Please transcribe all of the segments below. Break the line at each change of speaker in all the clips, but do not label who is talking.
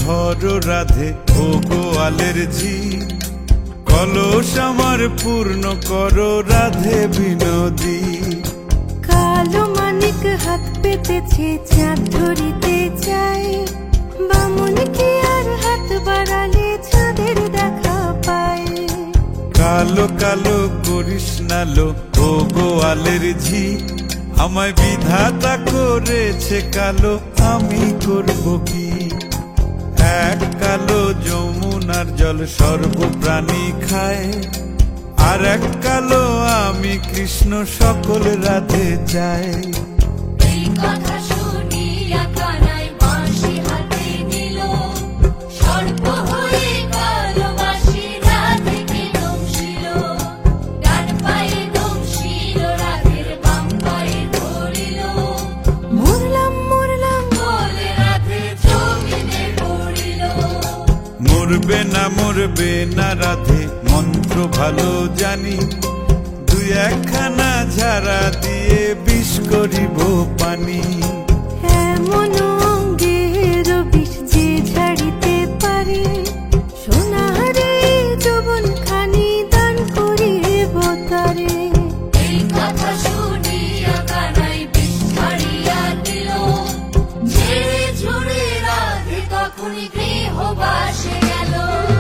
ধরো রাধে ও গোয়ালের ঝি, কলস আমার পূর্ণ করো রাধে বিনোদী।
কালো মানিক হাত পেতেছে চাঁদ ধরিতে চাই, বামুন কি আর হাত বাড়ালে চাঁদের দেখা পায়।
কালো কালো করিস নালো ও গোয়ালের ঝি, আমায় বিধাতা করেছে কালো, আমি করব কি? এক কালো যমুনার জল সর্বপ্রাণী খায়, আর এক কালো আমি কৃষ্ণ সকল রাধে চাই।
এই কথা শুনিয়া কানাই বাঁশি হাতে নিল, সর্প হয়ে কালো বাঁশি রাধেকে দংশিল। ডান পায়ে দংশিল রাধের বাম পায়ে ধরিল,
মরলাম মরলাম
বলে রাধে জমিনে পড়িল।
মরবে না রাধে মন্ত্র ভালো জানি, দুই একখানা ঝাড়া দিয়ে বিষ করিব পানি।
এমন অঙ্গের বিষ যে ঝাড়িতে পারে, সোনারে যৌবন খানি দান করিব তারে।
এই কথা শুনিয়া কানাই বিষ ছাড়িয়া দিল, ঝেড়ে ঝুড়ে রাধে তখনই গৃহবাসে গেল।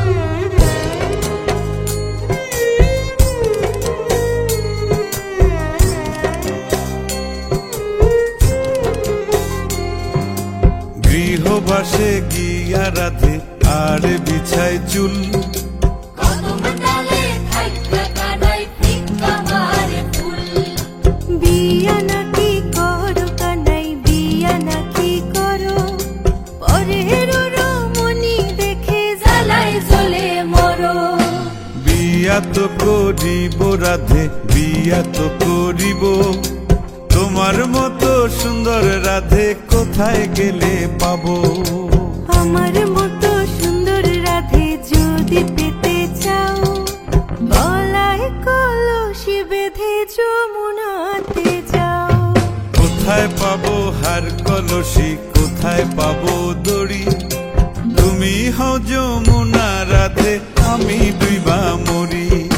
গৃহবাসে গিয়া রাধে আর বিছাই চুল,
কদম ডালে থাইকা কানাই ফিক্কা মারে ফুল।
বিয়া নাকি করো কানাই বিয়া নাকি করো, পরের রমণী দেখে
জ্বালায় জ্বলে মরো।
বিয়া তো করিব রাধে বিয়া তো করিব, তোমার মতো সুন্দর রাধে কোথায় গেলে পাবো?
আমার মতো সুন্দর রাধে যদি পেতে চাও, গলায় কলসি বেঁধে যমুনাতে যাও।
কোথায় পাবো হার কলসি, কোথায় পাবো দড়ি? তুমি হও যমুনা রাধে, আমি ডুইবা মরি।